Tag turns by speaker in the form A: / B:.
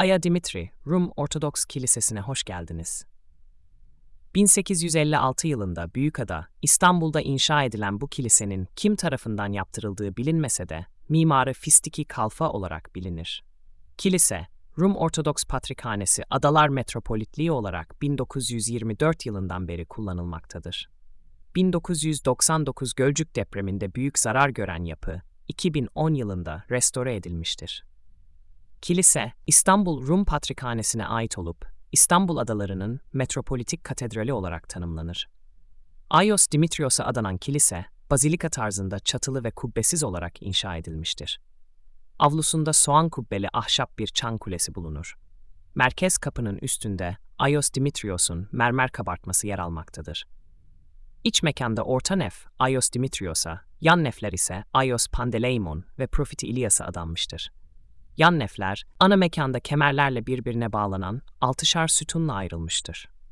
A: Aya Dimitri, Rum Ortodoks Kilisesi'ne hoş geldiniz. 1856 yılında Büyükada, İstanbul'da inşa edilen bu kilisenin kim tarafından yaptırıldığı bilinmese de mimarı Fistiki Kalfa olarak bilinir. Kilise, Rum Ortodoks Patrikhanesi Adalar Metropolitliği olarak 1924 yılından beri kullanılmaktadır. 1999 Gölcük depreminde büyük zarar gören yapı, 2010 yılında restore edilmiştir. Kilise, İstanbul Rum Patrikhanesi'ne ait olup, İstanbul adalarının metropolitik katedrali olarak tanımlanır. Ayos Dimitrios'a adanan kilise, bazilika tarzında çatılı ve kubbesiz olarak inşa edilmiştir. Avlusunda soğan kubbeli ahşap bir çan kulesi bulunur. Merkez kapının üstünde Ayos Dimitrios'un mermer kabartması yer almaktadır. İç mekanda orta nef Ayos Dimitrios'a, yan nefler ise Ayos Pandeleimon ve Profiti İlyas'a adanmıştır. Yan nefler, ana mekanda kemerlerle birbirine bağlanan 6'şar sütunla ayrılmıştır.